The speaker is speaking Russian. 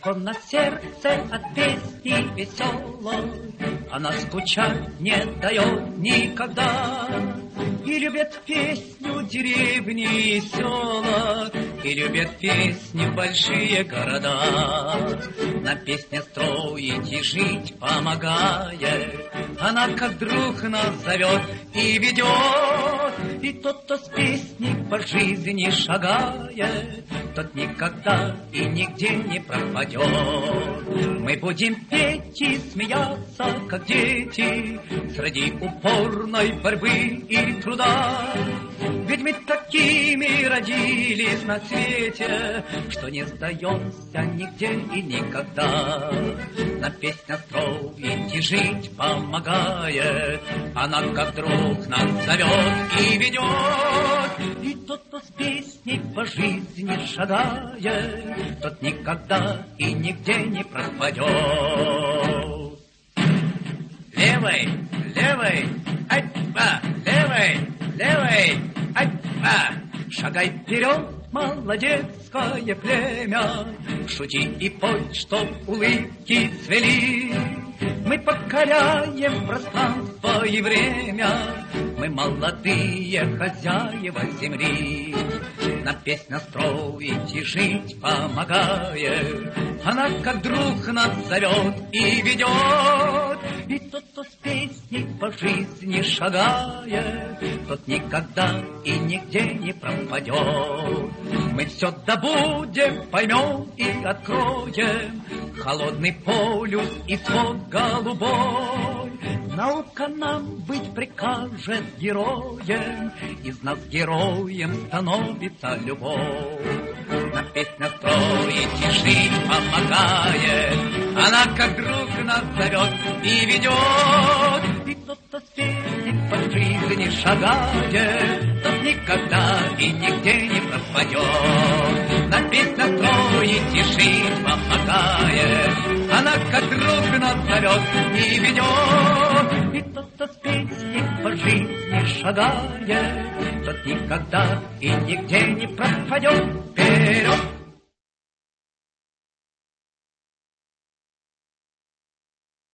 легко на сердце от песни веселой. Она скучать не дает никогда. И любят песню деревни и села, и любят песни большие города. На песне строить и жить помогает, она как друг нас зовет и ведет. И тот, кто с песней по жизни шагает, тот никогда и нигде не пропадет. Мы будем петь и смеяться, как дети, среди упорной борьбы и труда. Ведь мы такими родились на свете, что не сдаемся нигде и никогда. На песня строить и жить помогает, она как друг нас зовет и ведет. И тот, кто с песней по жизни шагает, тот никогда и нигде не пропадет. Левой, левой, ай-ба, левой, левой, ай-ба. Шагай вперед, молодецкое племя, шути и пой, чтоб улыбки цвели. Мы покоряем пространство и время, мы молодые хозяева земли. На песня строить и жить помогает, она как друг нас зовет и ведет. И тот, кто с песней по жизни шагает, тот никогда и нигде не пропадет. Мы все добудем, поймем и откроем холодный полюс и свод голубой. Наука нам быть прикажет героем, из нас героем становится любовь. На песня строить и жить помогает, она как друг нас зовет и ведет. И тот, кто с песней по жизни шагает, тот никогда и нигде не пропадет. На песня строить и жить помогает, она как друг нас зовет и ведет. И тот, кто с песней по жизни шагает, тот никогда и нигде не пропадет. Вперед!